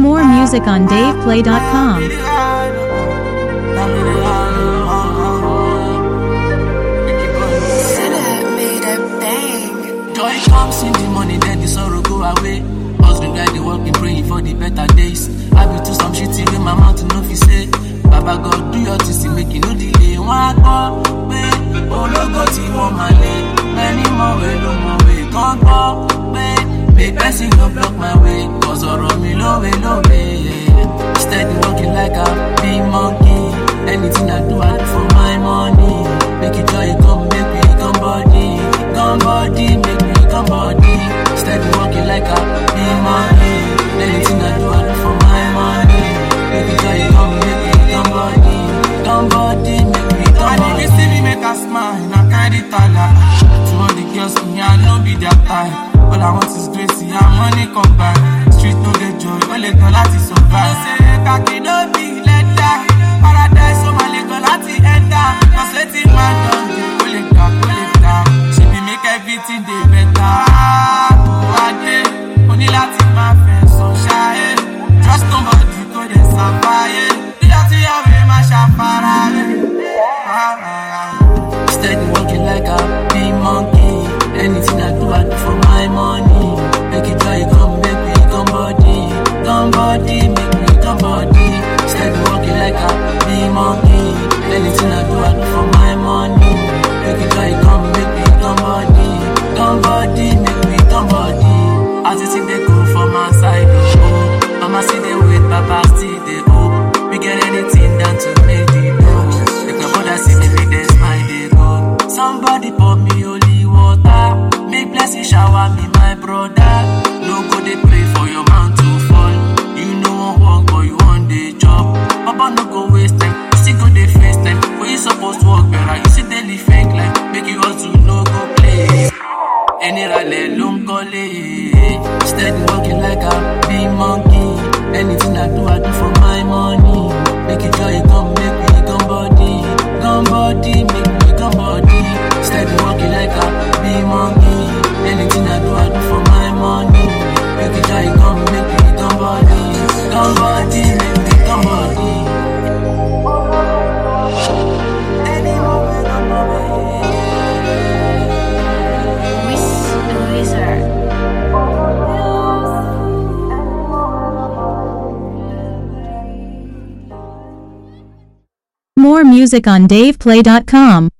More music on DavePlay.com. Joy comes in the morning, then the sorrow go away. Husband guy, they working, praying for the better days. I be to some shitty with my mouth, no fi say. Baba God, do your thing, make you no delay. One go, babe, oh no go, one malay. Many more way, no more way. Can't go, babe, make person no block my way. Cause all of me low way, low way. Steady walking like a big monkey. Anything I do for my money. Make it joy, come, make me come body. Come body, make me come body. Steady walking like a big monkey. Anything I do for my money. Make it joy, come, make me come body. Come body, make me come body. And if you see me make a smile, I carry tala. To all the girls, me, I don't be that type. All I want is grace, and money come back. Street no the joy, all the girls is survive. Say, kaki no be let die. Paradise, so my little lati enter. Cause letting my dog, pull it down. She be make everything dey better. Oh, I did. Only lati my friends, sunshine. Trust nobody, go dey survive. Dirty away, my shafara. Steady walking like a big monkey. Anything I do for my money. Make it joy, come, make me come body. Come body, make me come body. Steady walking like a big monkey. Anything I do for my money. Make it joy, come, make me come body. Come body, make me come body. As you see they go for my side, oh. Mama see they wait, Papa still they hope. We get anything done to make it go. If my brother see me, make them smile, they go. Somebody pour me holy water. Make blessing shower me, my brother. No go they pray for your man to fall. You know walk, but you want the job. Papa no go waste time. You see go they face time. When you supposed to work better, you see daily fake life. Make you also no go play. Any rally long call. Steady walking like a big monkey. Anything I do for my money. Make it joy, come, make me come body. Come body, make me come body. Steady walking like a big monkey. Anything I do for my money. Make it joy, come, make me come body. Come body, make me come body. More music on DavePlay.com.